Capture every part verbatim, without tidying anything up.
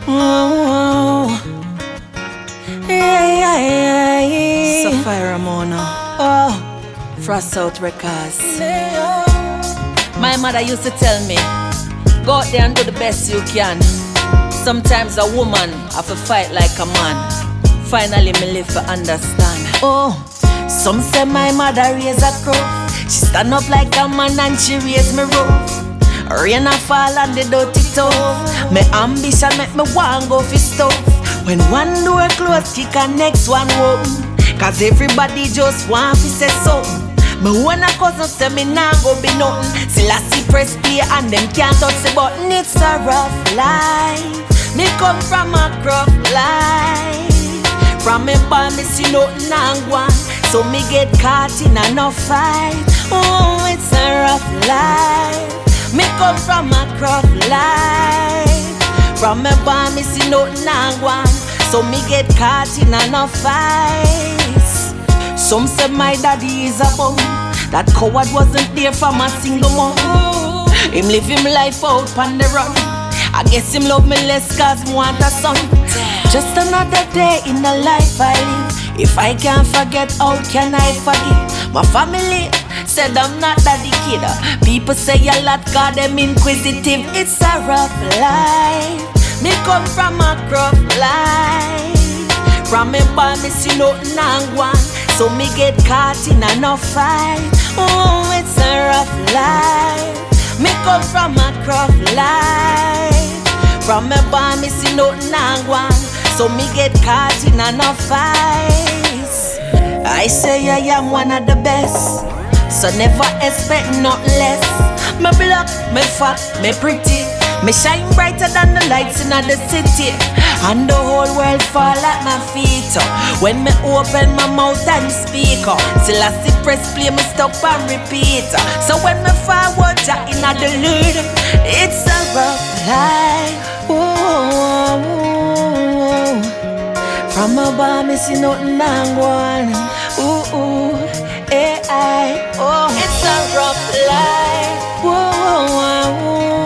Oh, yeah, yeah, yeah, yeah. Sapphire Ramona, Oh, Frost Out Records. my mother used to tell me, go out there and do the best you can. Sometimes a woman have to fight like a man. Finally me live to understand. Oh, some say my mother raised a crow. She stand up like a man and she raised me rough. Rain a fall and the dirty tough. My ambition make me want go for stuff. When one door close, kick a next one open. Cause everybody just want to say something. Me when a cousin say me nah go be nothing. Still I see press play and them can't touch the button. It's a rough life. Me come from a rough life. From me born me see nothing and one. So me get caught in enough fight. Oh, it's a rough life. Me come from a rough life. From me born me see nothing and one. So me get caught in enough fights. Some say my daddy is a bum. That coward wasn't there from a single month. Him live him life out on the run. I guess him love me less cause me want a son. Just another day in the life I live. If I can't forget, how can I forgive? My family said I'm not daddy kid. People say a lot cause them inquisitive. It's a rough life. Me come from a rough life. From me born me see nothing and one. So me get caught in enough fight. Oh, it's a rough life. Me come from a rough life. From me born me see nothing and one. So me get caught in enough fights. I say I am one of the best. So never expect nothing less. Me black, me fat, me pretty. Me shine brighter than the lights in the city. And the whole world fall at my feet. When me open my mouth and speak, still I see press play, me stop and repeat. So when me forward, ja in the lead. It's a rough life. Ooh, ooh, ooh. From a bar, me see nothing and one. Ooh, ooh, eh, I. Oh, it's a rough life. Ooh, ooh, ooh.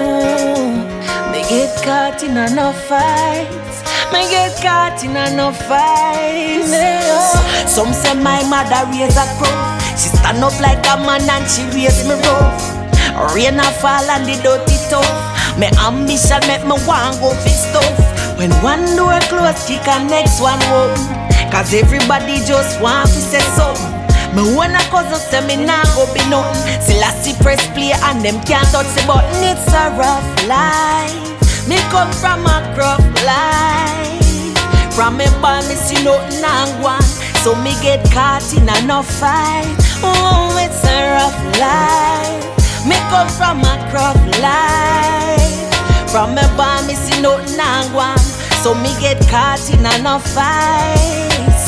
Get caught in enough fights. Me get caught in enough fights. Some say my mother raised a crow. She stand up like a man and she raised me rough. Rain a fall and the dirty tough. My ambition make me want go for stuff. When one door close, kick a next one open. Cause everybody just want to say something. Me when a cousin say me nah go be nothing. Still I see press play and them can't touch the button. It's a rough life. Me come from a rough life. From me born me see nothing and one. So me get caught in enough fight. Oh, it's a rough life. Me come from a rough life. From me born me see nothing and one. So me get caught in enough fights.